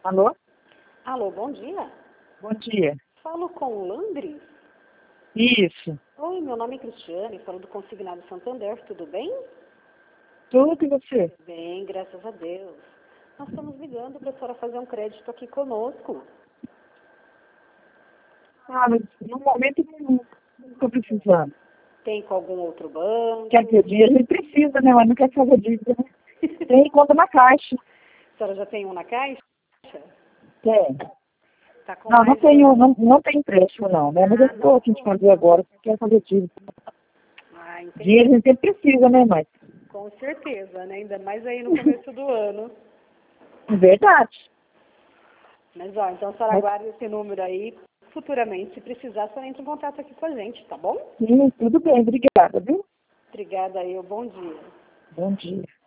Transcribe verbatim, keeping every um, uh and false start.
Alô? Alô, bom dia. Bom dia. Falo com o Landry? Isso. Oi, meu nome é Cristiane, falo do Consignado Santander, tudo bem? Tudo e você? Bem, graças a Deus. Nós estamos ligando para a senhora fazer um crédito aqui conosco. Ah, mas no momento não estou precisando. Tem com algum outro banco? Quer dizer, dinheiro a gente precisa, né? Mas não quer fazer dívida, né? Tem conta na caixa. A senhora já tem um na caixa? Tem. Tá com Não, não mais tenho, dois- não, não tem empréstimo não, né? Mas eu Ah, estou não. aqui de fazer agora, porque quer fazer dívida. Ah, entendi. Dinheiro a gente sempre precisa, né, mãe? Com certeza, né? Ainda mais aí no começo do ano. É verdade. Mas, ó, então a senhora Mas, guarda esse número aí. Futuramente, se precisar, a senhora entra em contato aqui com a gente, tá bom? sim, tudo bem, obrigada, viu? Obrigada aí, bom dia. Bom dia.